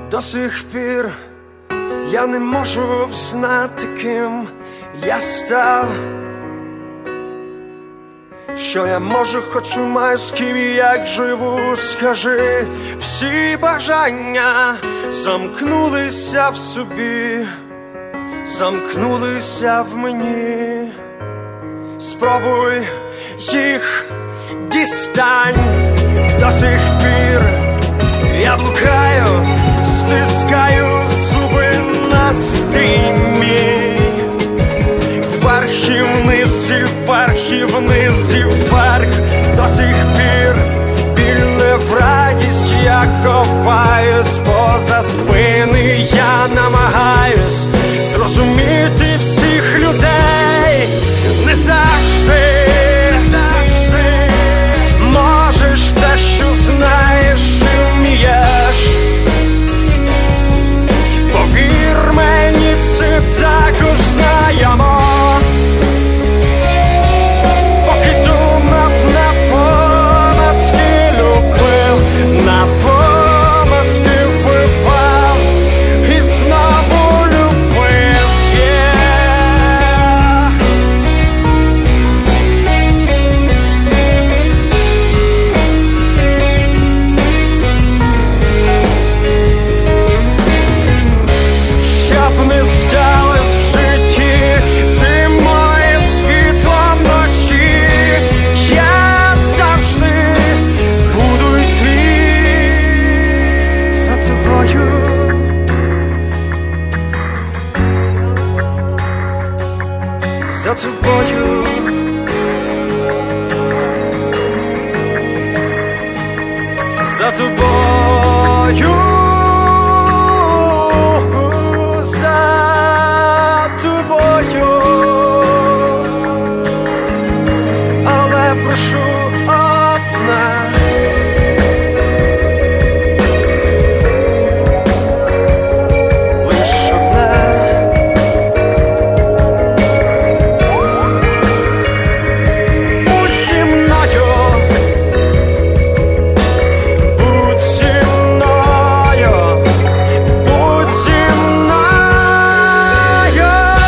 До сих пір я не можу взнати, ким я став. Що я можу, хочу, маю, з ким і як живу, скажи. Всі бажання замкнулися в собі, замкнулися в мені. Спробуй їх дістань. До сих пір я блукаю, стискаю зуби на стрімі. Вверх і вниз, і вверх, і вниз, і вверх. До сих пір біль не в радість, я ховаюсь поза спини. Я намагаюсь зрозуміти всіх людей. Не завжди можеш те, що знаєш і вмієш. Повір мені, це також знаємо. Поки думав, напомацьки любив, напомацьки вбивав і знову любив. Щоб не сталось в житті, ти моє світло вночі. Я завжди буду йти за тобою. За тобою. За тобою. За тобою. Але прошу одне. Лиш одне. Будь зі мною. Будь зі мною. Будь зі мною.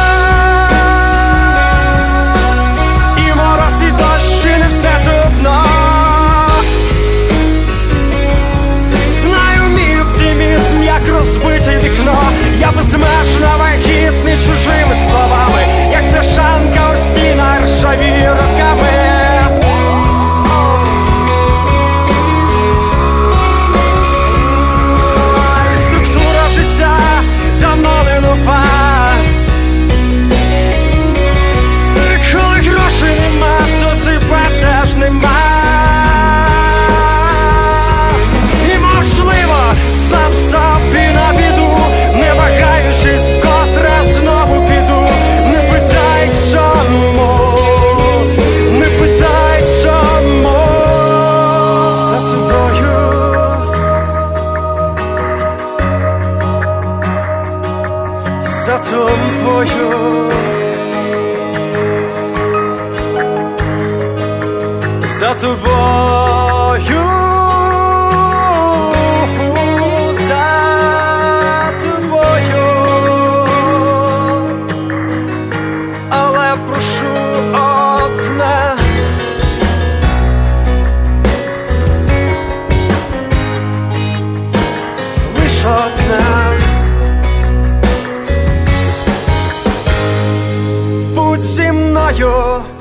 І мороз, і дощ, і не все трудно. Знаю, мій оптимізм, як розбите вікно. Я безмежно вагітний чужими словами, як бляшанка у стінах ржавіє роками. І структура життя давно не нова. Коли грошей нема, то тебе теж нема. І можливо, сам собі на біду, не вагаючись, вкотре знову піду. Не питай чому, не питай чому. За тобою. За тобою. За тобою. За тобою. Але прошу одне. Лиш одне. Будь зі мною.